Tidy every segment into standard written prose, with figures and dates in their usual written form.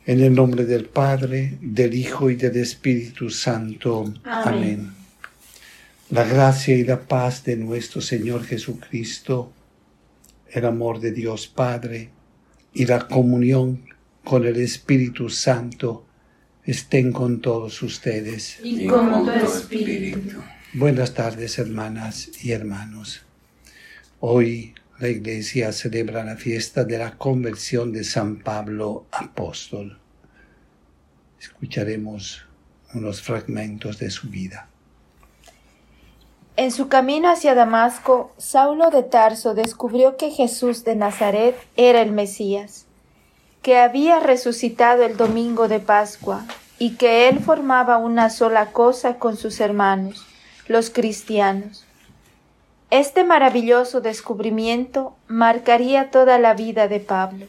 En el nombre del Padre, del Hijo y del Espíritu Santo. Amén. La gracia y la paz de nuestro Señor Jesucristo, el amor de Dios Padre y la comunión con el Espíritu Santo estén con todos ustedes. Y con tu espíritu. Buenas tardes, hermanas y hermanos. Hoy la Iglesia celebra la fiesta de la conversión de San Pablo Apóstol. Escucharemos unos fragmentos de su vida. En su camino hacia Damasco, Saulo de Tarso descubrió que Jesús de Nazaret era el Mesías, que había resucitado el domingo de Pascua y que él formaba una sola cosa con sus hermanos, los cristianos. Este maravilloso descubrimiento marcaría toda la vida de Pablo.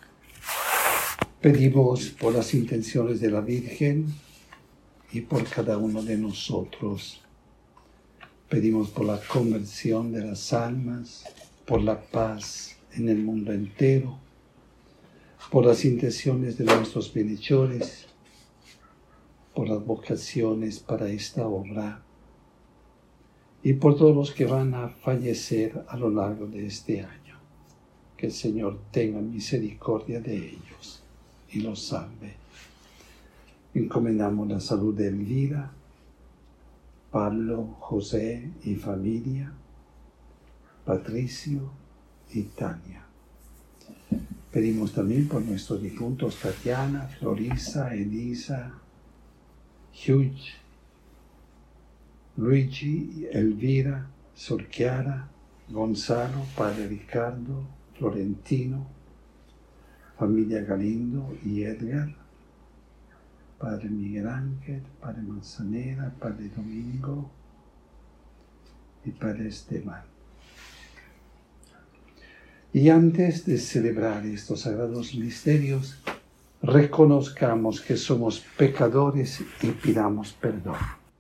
Pedimos por las intenciones de la Virgen y por cada uno de nosotros. Pedimos por la conversión de las almas, por la paz en el mundo entero, por las intenciones de nuestros bienhechores, por las vocaciones para esta obra y por todos los que van a fallecer a lo largo de este año. Que el Señor tenga misericordia de ellos y los salve. Encomendamos la salud de Elvira, Pablo, José y familia, Patricio y Tania. Pedimos también por nuestros difuntos Tatiana, Florisa, Elisa, Hugh, Luigi, Elvira, Sor Chiara, Gonzalo, Padre Ricardo, Florentino, familia Galindo y Edgar, Padre Miguel Ángel, Padre Manzanera, Padre Domingo y Padre Esteban. Y antes de celebrar estos sagrados misterios, reconozcamos que somos pecadores y pidamos perdón.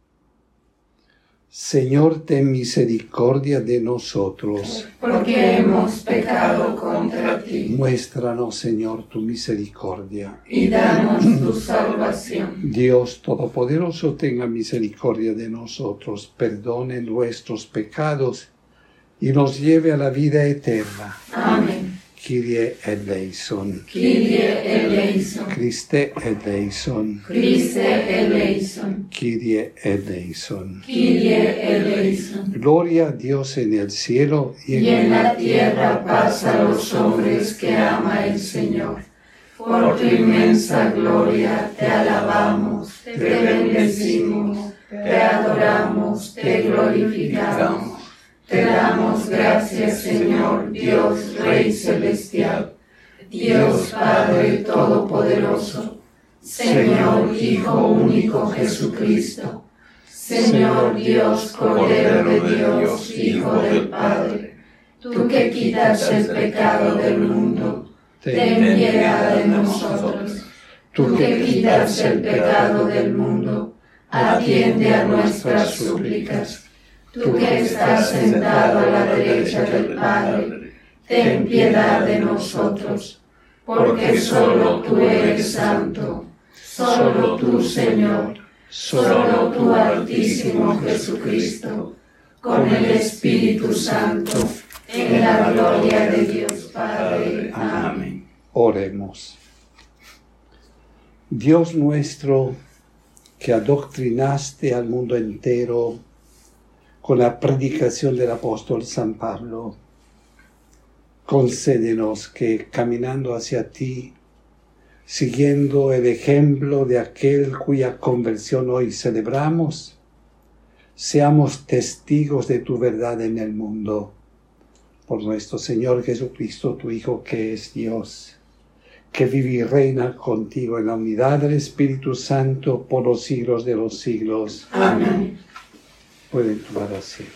Señor, ten misericordia de nosotros. Porque hemos pecado contra ti. Muéstranos, Señor, tu misericordia. Y danos tu salvación. Dios Todopoderoso, tenga misericordia de nosotros, perdone nuestros pecados y nos lleve a la vida eterna. Amén. Kyrie eleison. Kyrie eleison. Christe eleison. Christe eleison. Kyrie eleison. Kyrie eleison. Gloria a Dios en el cielo Y en la tierra paz a los hombres que ama el Señor. Por tu inmensa gloria te alabamos, te bendecimos, te adoramos, te glorificamos. Te damos gracias, Señor, Dios Rey Celestial, Dios Padre Todopoderoso, Señor Hijo único Jesucristo, Señor Dios Cordero de Dios, Hijo del Padre, tú que quitas el pecado del mundo, ten piedad de nosotros. Tú que quitas el pecado del mundo, atiende a nuestras súplicas. Tú que estás sentado a la derecha del Padre, ten piedad de nosotros, porque solo tú eres santo, solo tú, Señor, solo tú, Altísimo Jesucristo, con el Espíritu Santo, en la gloria de Dios Padre. Amén. Oremos. Dios nuestro, que adoctrinaste al mundo entero con la predicación del apóstol San Pablo, concédenos que, caminando hacia ti, siguiendo el ejemplo de aquel cuya conversión hoy celebramos, seamos testigos de tu verdad en el mundo. Por nuestro Señor Jesucristo, tu Hijo, que es Dios, que vive y reina contigo en la unidad del Espíritu Santo por los siglos de los siglos. Amén. Pueden tomar así.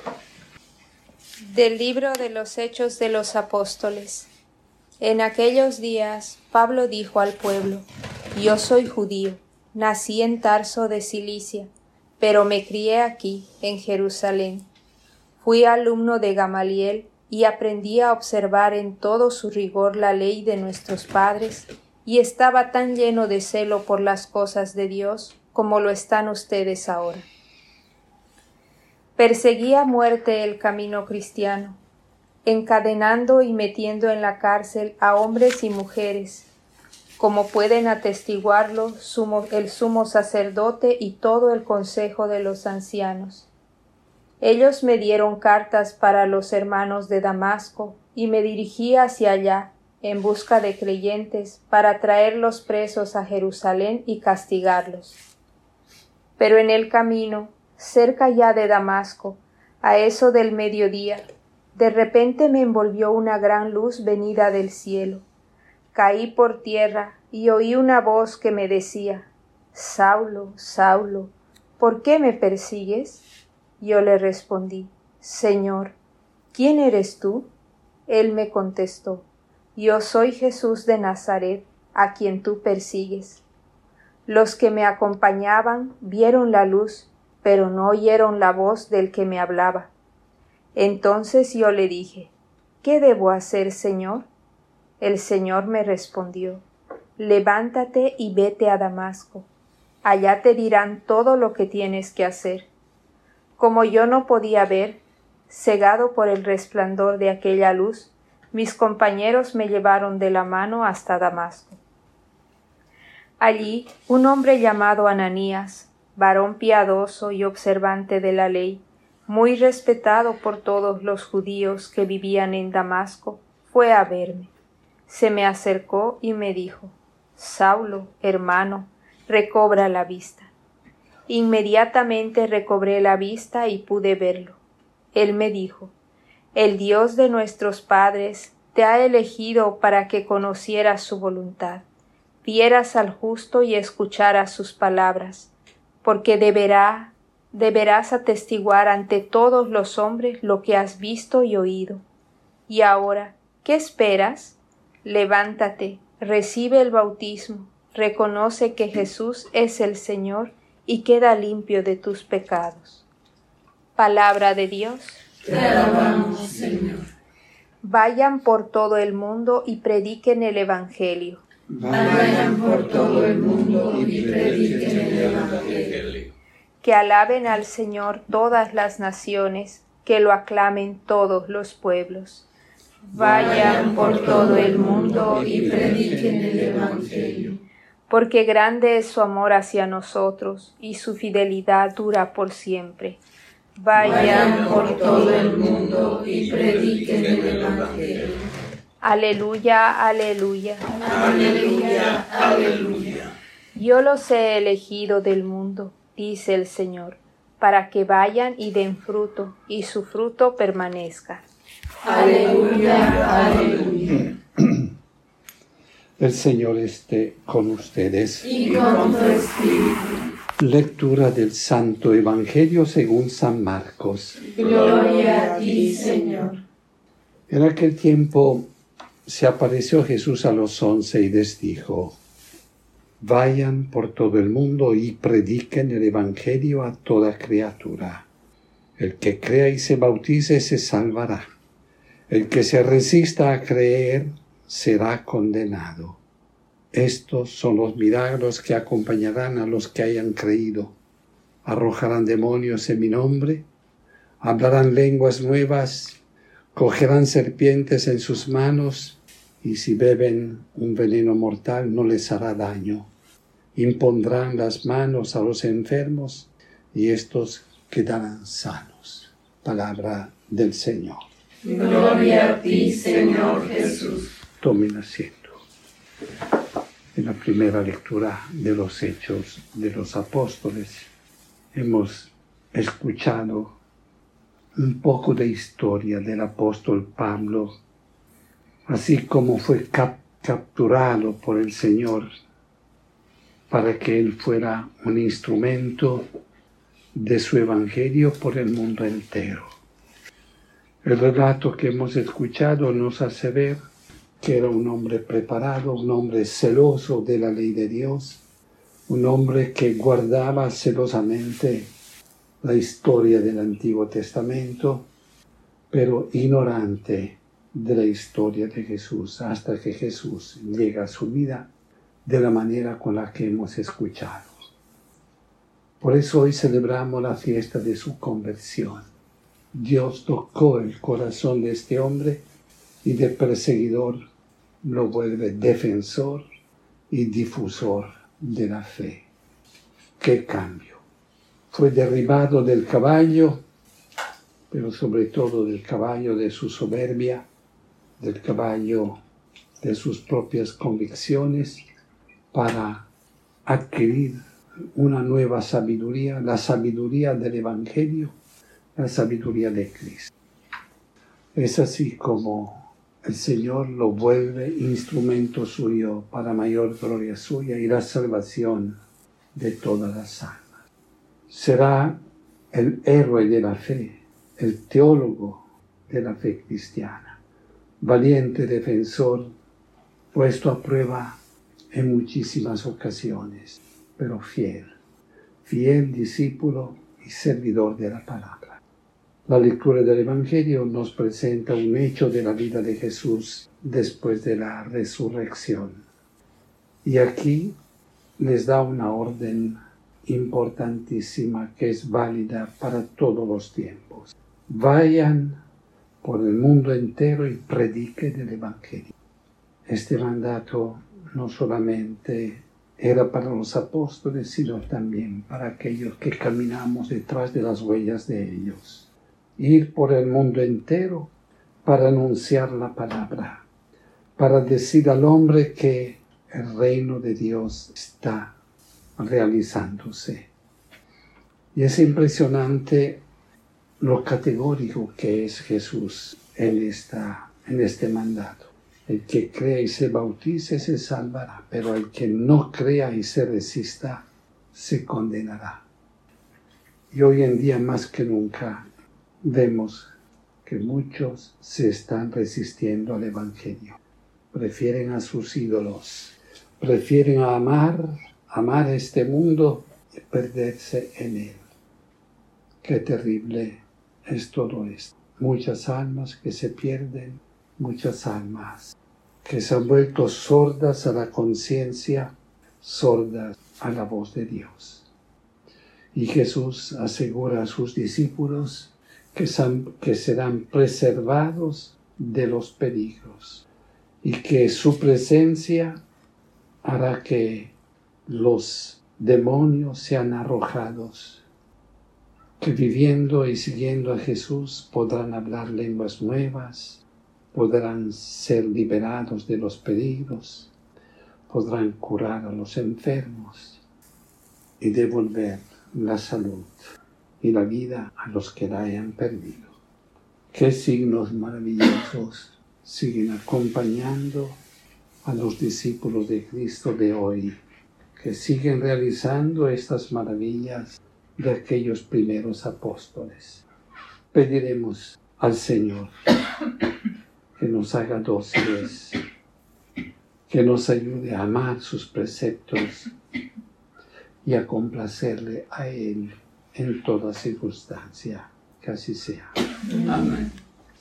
Del libro de los Hechos de los Apóstoles. En aquellos días, Pablo dijo al pueblo: Yo soy judío, nací en Tarso de Cilicia, pero me crié aquí, en Jerusalén. Fui alumno de Gamaliel y aprendí a observar en todo su rigor la ley de nuestros padres y estaba tan lleno de celo por las cosas de Dios como lo están ustedes ahora. Perseguía a muerte el camino cristiano, encadenando y metiendo en la cárcel a hombres y mujeres, como pueden atestiguarlo el sumo sacerdote y todo el consejo de los ancianos. Ellos me dieron cartas para los hermanos de Damasco, y me dirigí hacia allá, en busca de creyentes, para traerlos presos a Jerusalén y castigarlos. Pero en el camino, cerca ya de Damasco, a eso del mediodía, de repente me envolvió una gran luz venida del cielo. Caí por tierra y oí una voz que me decía: «Saulo, Saulo, ¿por qué me persigues?». Yo le respondí: «Señor, ¿quién eres tú?». Él me contestó: «Yo soy Jesús de Nazaret, a quien tú persigues». Los que me acompañaban vieron la luz, pero no oyeron la voz del que me hablaba. Entonces yo le dije: «¿Qué debo hacer, Señor?». El Señor me respondió: «Levántate y vete a Damasco. Allá te dirán todo lo que tienes que hacer». Como yo no podía ver, cegado por el resplandor de aquella luz, mis compañeros me llevaron de la mano hasta Damasco. Allí un hombre llamado Ananías, varón piadoso y observante de la ley, muy respetado por todos los judíos que vivían en Damasco, fue a verme. Se me acercó y me dijo: «Saulo, hermano, recobra la vista». Inmediatamente recobré la vista y pude verlo. Él me dijo: «El Dios de nuestros padres te ha elegido para que conocieras su voluntad, vieras al justo y escucharas sus palabras, porque deberás atestiguar ante todos los hombres lo que has visto y oído. Y ahora, ¿qué esperas? Levántate, recibe el bautismo, reconoce que Jesús es el Señor y queda limpio de tus pecados». Palabra de Dios. Te alabamos, Señor. Vayan por todo el mundo y prediquen el Evangelio. Vayan por todo el mundo y prediquen el Evangelio. Que alaben al Señor todas las naciones, que lo aclamen todos los pueblos. Vayan por todo el mundo y prediquen el Evangelio. Porque grande es su amor hacia nosotros, y su fidelidad dura por siempre. Vayan por todo el mundo y prediquen el Evangelio. Aleluya, aleluya. Aleluya, aleluya. Yo los he elegido del mundo, dice el Señor, para que vayan y den fruto, y su fruto permanezca. Aleluya, aleluya. El Señor esté con ustedes. Y con tu espíritu. Lectura del Santo Evangelio según San Marcos. Gloria a ti, Señor. En aquel tiempo se apareció Jesús a los 11 y les dijo: «Vayan por todo el mundo y prediquen el Evangelio a toda criatura. El que crea y se bautice se salvará. El que se resista a creer será condenado. Estos son los milagros que acompañarán a los que hayan creído. Arrojarán demonios en mi nombre, hablarán lenguas nuevas, cogerán serpientes en sus manos, y si beben un veneno mortal no les hará daño. Impondrán las manos a los enfermos, y estos quedarán sanos». Palabra del Señor. Gloria a ti, Señor Jesús. Tomen asiento. En la primera lectura de los Hechos de los Apóstoles hemos escuchado un poco de historia del apóstol Pablo, así como fue capturado por el Señor para que él fuera un instrumento de su evangelio por el mundo entero. El relato que hemos escuchado nos hace ver que era un hombre preparado, un hombre celoso de la ley de Dios, un hombre que guardaba celosamente la historia del Antiguo Testamento, pero ignorante de la historia de Jesús, hasta que Jesús llega a su vida de la manera con la que hemos escuchado. Por eso hoy celebramos la fiesta de su conversión. Dios tocó el corazón de este hombre y de perseguidor lo vuelve defensor y difusor de la fe. ¡Qué cambio! Fue derribado del caballo, pero sobre todo del caballo de su soberbia, del caballo de sus propias convicciones, para adquirir una nueva sabiduría, la sabiduría del Evangelio, la sabiduría de Cristo. Es así como el Señor lo vuelve instrumento suyo para mayor gloria suya y la salvación de todas las almas. Será el héroe de la fe, el teólogo de la fe cristiana, valiente defensor, puesto a prueba en muchísimas ocasiones, pero fiel discípulo y servidor de la palabra. La lectura del Evangelio nos presenta un hecho de la vida de Jesús después de la resurrección. Y aquí les da una orden importantísima que es válida para todos los tiempos. Vayan por el mundo entero y prediquen el Evangelio. Este mandato no solamente era para los apóstoles, sino también para aquellos que caminamos detrás de las huellas de ellos. Ir por el mundo entero para anunciar la palabra, para decir al hombre que el reino de Dios está realizándose. Y es impresionante lo categórico que es Jesús en este mandato. El que crea y se bautice se salvará, pero el que no crea y se resista se condenará. Y hoy en día más que nunca vemos que muchos se están resistiendo al Evangelio. Prefieren a sus ídolos, prefieren amar este mundo y perderse en él. Qué terrible es todo esto. Muchas almas que se pierden, muchas almas que se han vuelto sordas a la conciencia, sordas a la voz de Dios. Y Jesús asegura a sus discípulos que serán preservados de los peligros y que su presencia hará que los demonios sean arrojados, que viviendo y siguiendo a Jesús podrán hablar lenguas nuevas, podrán ser liberados de los peligros, podrán curar a los enfermos y devolver la salud y la vida a los que la hayan perdido. Qué signos maravillosos siguen acompañando a los discípulos de Cristo de hoy, que siguen realizando estas maravillas de aquellos primeros apóstoles. Pediremos al Señor que nos haga dóciles, que nos ayude a amar sus preceptos y a complacerle a Él en toda circunstancia. Que así sea. Amén.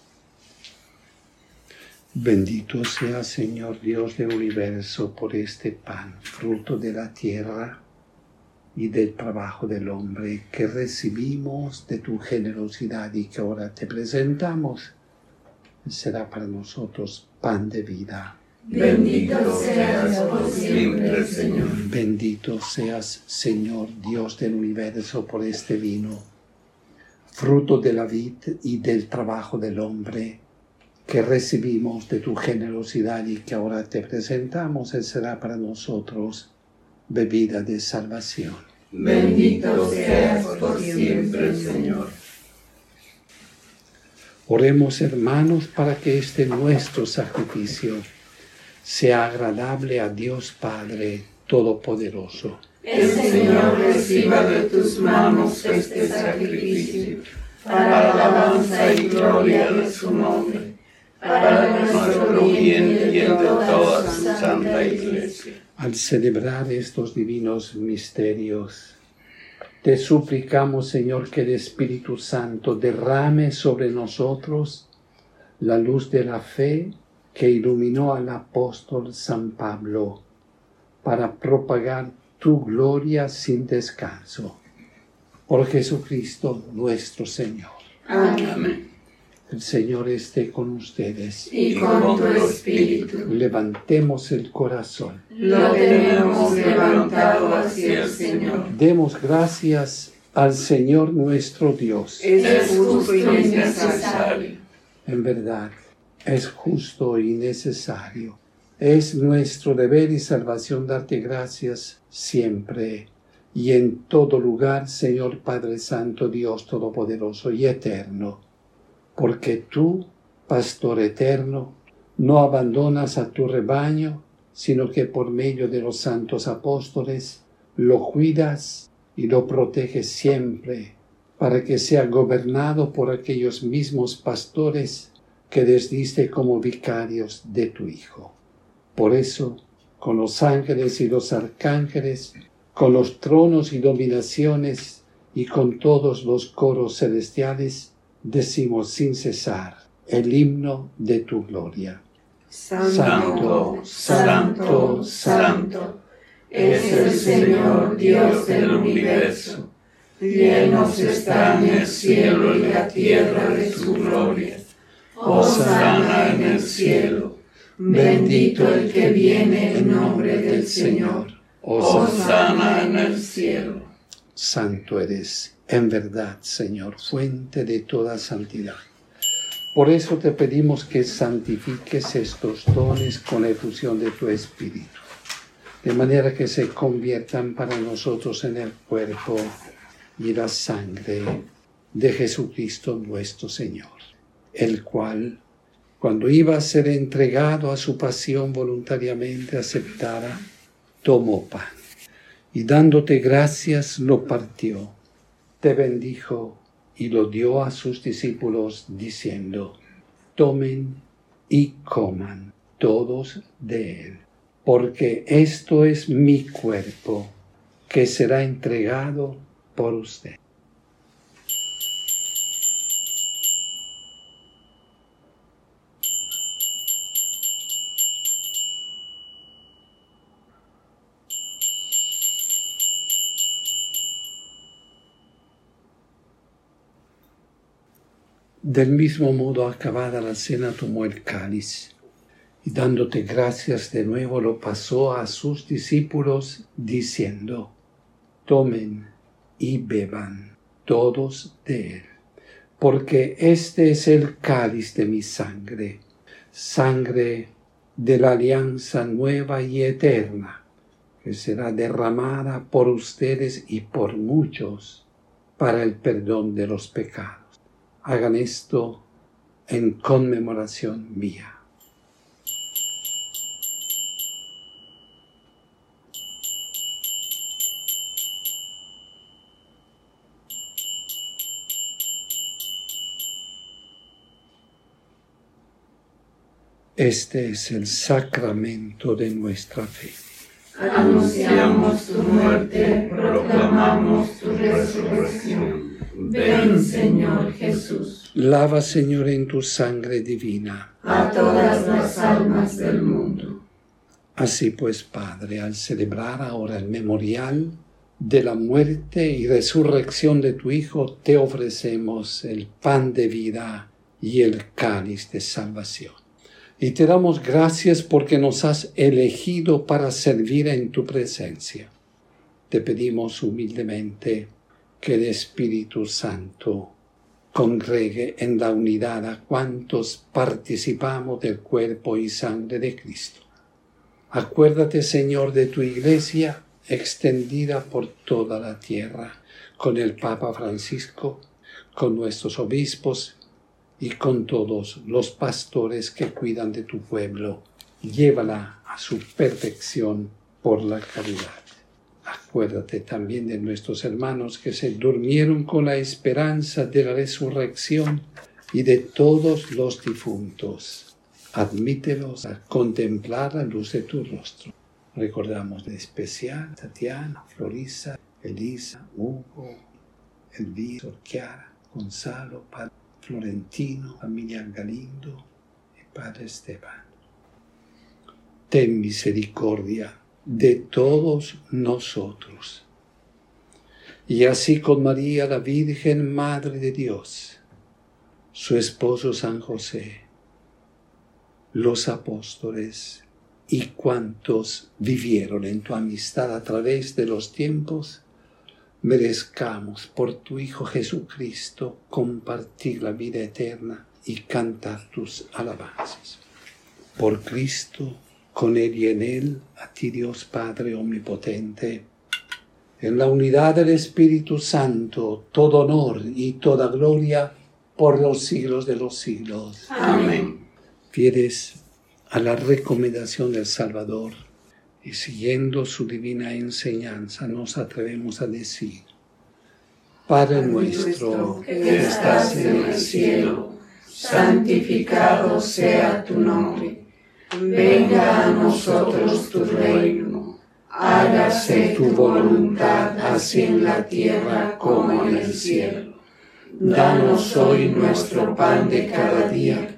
Bendito sea, Señor Dios del universo, por este pan, fruto de la tierra y del trabajo del hombre, que recibimos de tu generosidad y que ahora te presentamos. Será para nosotros pan de vida. Bendito seas por siempre, Señor. Bendito seas, Señor Dios del universo, por este vino, fruto de la vid y del trabajo del hombre, que recibimos de tu generosidad y que ahora te presentamos. Él será para nosotros bebida de salvación. Bendito seas por siempre, Señor. Oremos, hermanos, para que este nuestro sacrificio sea agradable a Dios Padre Todopoderoso. El Señor reciba de tus manos este sacrificio, para alabanza y gloria de su nombre, para nuestro bien y el de toda su santa Iglesia. Al celebrar estos divinos misterios, te suplicamos, Señor, que el Espíritu Santo derrame sobre nosotros la luz de la fe que iluminó al apóstol San Pablo, para propagar tu gloria sin descanso. Por Jesucristo nuestro Señor. Amén. El Señor esté con ustedes. Y con tu espíritu. Levantemos el corazón. Lo tenemos levantado hacia el Señor. Demos gracias al Señor nuestro Dios. Es justo y necesario. En verdad, es justo y necesario. Es nuestro deber y salvación darte gracias siempre y en todo lugar, Señor Padre Santo, Dios Todopoderoso y Eterno, porque tú, Pastor eterno, no abandonas a tu rebaño, sino que por medio de los santos apóstoles lo cuidas y lo proteges siempre, para que sea gobernado por aquellos mismos pastores que les diste como vicarios de tu Hijo. Por eso, con los ángeles y los arcángeles, con los tronos y dominaciones y con todos los coros celestiales, decimos sin cesar el himno de tu gloria. Santo, santo, santo, es el Señor Dios del universo. Llenos están el cielo y la tierra de su gloria. Hosana en el cielo. Bendito el que viene en nombre del Señor. Hosana en el cielo. Santo eres, en verdad, Señor, fuente de toda santidad. Por eso te pedimos que santifiques estos dones con la efusión de tu Espíritu, de manera que se conviertan para nosotros en el cuerpo y la sangre de Jesucristo nuestro Señor, el cual, cuando iba a ser entregado a su pasión voluntariamente aceptada, tomó pan y dándote gracias lo partió, te bendijo y lo dio a sus discípulos diciendo: tomen y coman todos de él, porque esto es mi cuerpo que será entregado por usted. Del mismo modo, acabada la cena, tomó el cáliz y dándote gracias de nuevo lo pasó a sus discípulos diciendo: tomen y beban todos de él, porque este es el cáliz de mi sangre, sangre de la alianza nueva y eterna, que será derramada por ustedes y por muchos para el perdón de los pecados. Hagan esto en conmemoración mía. Este es el sacramento de nuestra fe. Anunciamos tu muerte, proclamamos tu resurrección. Ven, Señor Jesús. Lava, Señor, en tu sangre divina a todas las almas del mundo. Así pues, Padre, al celebrar ahora el memorial de la muerte y resurrección de tu Hijo, te ofrecemos el pan de vida y el cáliz de salvación. Y te damos gracias porque nos has elegido para servir en tu presencia. Te pedimos humildemente que el Espíritu Santo congregue en la unidad a cuantos participamos del cuerpo y sangre de Cristo. Acuérdate, Señor, de tu Iglesia extendida por toda la tierra, con el Papa Francisco, con nuestros obispos y con todos los pastores que cuidan de tu pueblo. Llévala a su perfección por la caridad. Acuérdate también de nuestros hermanos que se durmieron con la esperanza de la resurrección y de todos los difuntos. Admítelos a contemplar la luz de tu rostro. Recordamos de especial Tatiana, Florisa, Elisa, Hugo, Elvira, Chiara, Gonzalo, Padre Florentino, familia Galindo y Padre Esteban. Ten misericordia de todos nosotros. Y así con María, la Virgen Madre de Dios, su esposo San José, los apóstoles y cuantos vivieron en tu amistad a través de los tiempos, merezcamos por tu Hijo Jesucristo compartir la vida eterna y cantar tus alabanzas. Por Cristo, con Él y en Él, a ti Dios Padre Omnipotente, en la unidad del Espíritu Santo, todo honor y toda gloria por los siglos de los siglos. Amén. Fieles a la recomendación del Salvador y siguiendo su divina enseñanza, nos atrevemos a decir: Padre nuestro que estás en el cielo, santificado sea tu nombre. Venga a nosotros tu reino. Hágase tu voluntad, así en la tierra como en el cielo. Danos hoy nuestro pan de cada día.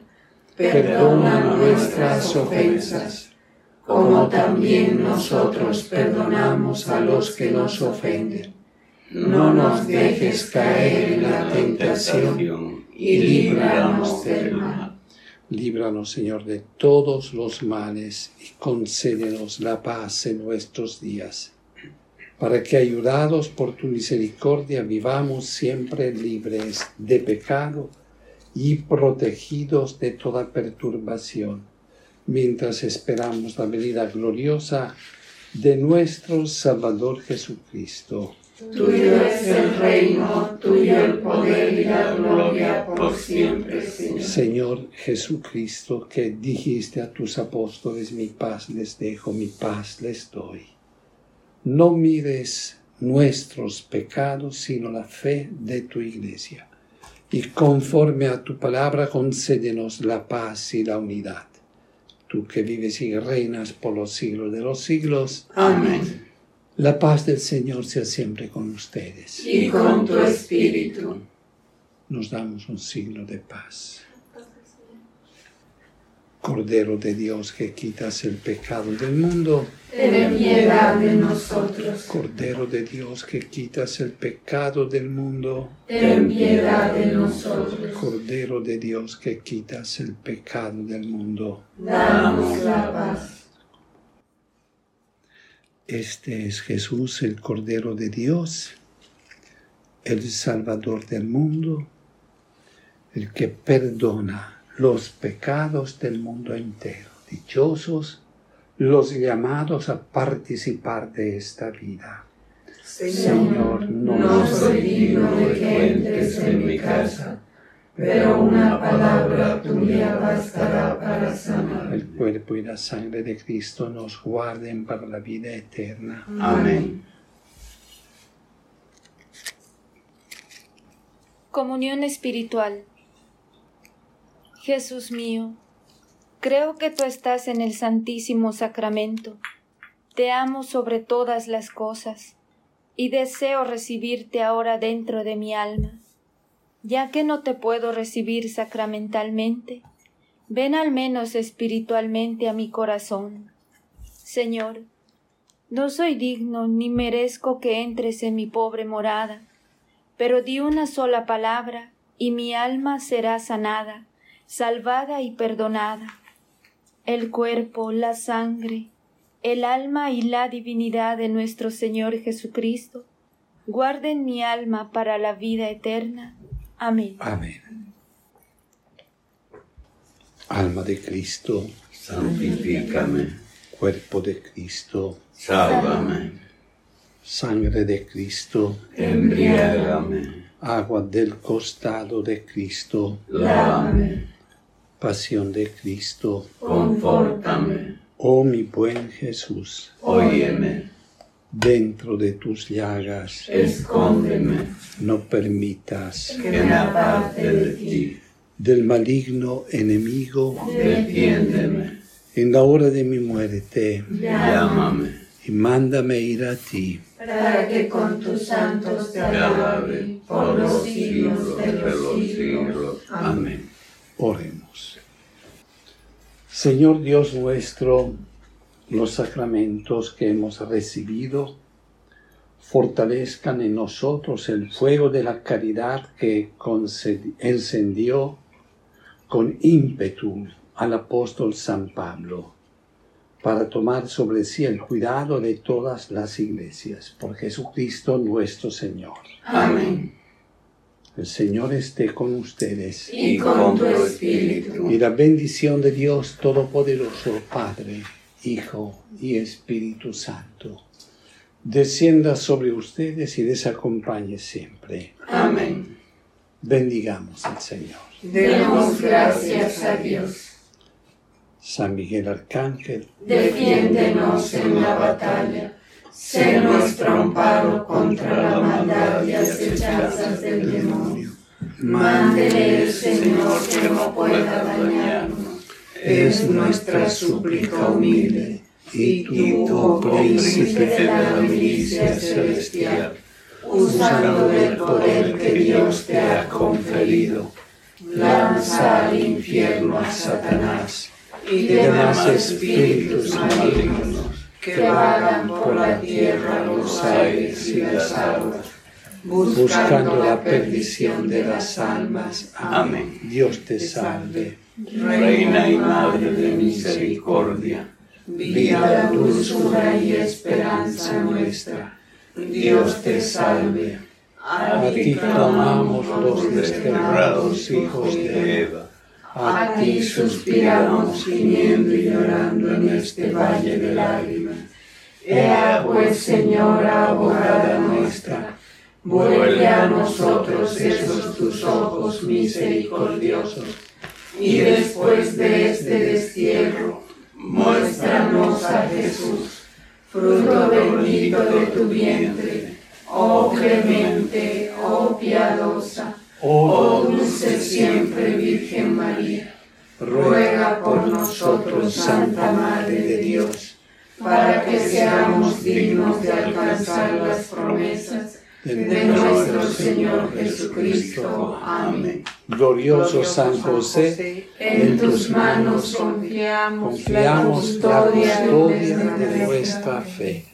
Perdona nuestras ofensas, como también nosotros perdonamos a los que nos ofenden. No nos dejes caer en la tentación y líbranos del mal. Líbranos, Señor, de todos los males y concédenos la paz en nuestros días, para que, ayudados por tu misericordia, vivamos siempre libres de pecado y protegidos de toda perturbación, mientras esperamos la venida gloriosa de nuestro Salvador Jesucristo. Tuyo es el reino, tuyo el poder y la gloria por siempre, Señor. Señor Jesucristo, que dijiste a tus apóstoles: mi paz les dejo, mi paz les doy. No mires nuestros pecados, sino la fe de tu Iglesia. Y conforme a tu palabra, concédenos la paz y la unidad. Tú que vives y reinas por los siglos de los siglos. Amén. La paz del Señor sea siempre con ustedes. Y con tu espíritu. Nos damos un signo de paz. Cordero de Dios, que quitas el pecado del mundo, ten piedad de nosotros. Cordero de Dios, que quitas el pecado del mundo, ten piedad de nosotros. Cordero de Dios, que quitas el pecado del mundo, danos la paz. Este es Jesús, el Cordero de Dios, el Salvador del mundo, el que perdona los pecados del mundo entero. Dichosos los llamados a participar de esta vida. Señor, no soy digno de que entres en mi casa, pero una palabra tuya bastará para sanar. El cuerpo y la sangre de Cristo nos guarden para la vida eterna. Amén. Comunión espiritual. Jesús mío, creo que tú estás en el Santísimo Sacramento. Te amo sobre todas las cosas y deseo recibirte ahora dentro de mi alma. Ya que no te puedo recibir sacramentalmente, ven al menos espiritualmente a mi corazón. Señor, no soy digno ni merezco que entres en mi pobre morada, pero di una sola palabra y mi alma será sanada, salvada y perdonada. El cuerpo, la sangre, el alma y la divinidad de nuestro Señor Jesucristo guarden mi alma para la vida eterna. Amén. Amén. Alma de Cristo, santifícame. Cuerpo de Cristo, sálvame. Sangre de Cristo, embriágame. Agua del costado de Cristo, lávame. Pasión de Cristo, confórtame. Oh mi buen Jesús, óyeme. Dentro de tus llagas, escóndeme. No permitas que me aparte de ti. Del maligno enemigo, defiéndeme. En la hora de mi muerte, llámame. Y mándame ir a ti, para que con tus santos te alabe por los siglos de los siglos. Amén. Oremos. Señor Dios nuestro, los sacramentos que hemos recibido fortalezcan en nosotros el fuego de la caridad que encendió con ímpetu al apóstol San Pablo, para tomar sobre sí el cuidado de todas las iglesias. Por Jesucristo nuestro Señor. Amén. El Señor esté con ustedes. Y con tu espíritu. Y la bendición de Dios Todopoderoso, Padre, Hijo y Espíritu Santo, descienda sobre ustedes y les acompañe siempre. Amén. Bendigamos al Señor. Demos gracias a Dios. San Miguel Arcángel, Defiéndenos en la batalla. Sé nuestro amparo contra la maldad y acechanzas del demonio. Mándele el Señor que no pueda dañarnos. Es nuestra súplica humilde. Y tú, oh príncipe de la milicia celestial, usando del poder que Dios te ha conferido, lanza al infierno a Satanás y demás espíritus malignos que vagan por la tierra, los aires y las aguas, buscando la perdición de las almas. Amén. Dios te salve, Reina y Madre de misericordia, vida, dulzura y esperanza nuestra. Dios te salve. a ti clamamos los desterrados hijos de Eva. A ti suspiramos gimiendo y llorando en este valle de lágrimas. Ea pues, Señora, abogada nuestra, vuelve a nosotros esos tus ojos misericordiosos, y después de este destierro, muéstranos a Jesús, fruto bendito de tu vientre, oh clemente, oh piadosa, oh dulce siempre Virgen María. Ruega por nosotros, Santa Madre de Dios, para que seamos dignos de alcanzar las promesas de nuestro Señor Jesucristo. Amén. Glorioso San José, En tus manos confiamos la confiamos la custodia custodia de nuestra fe.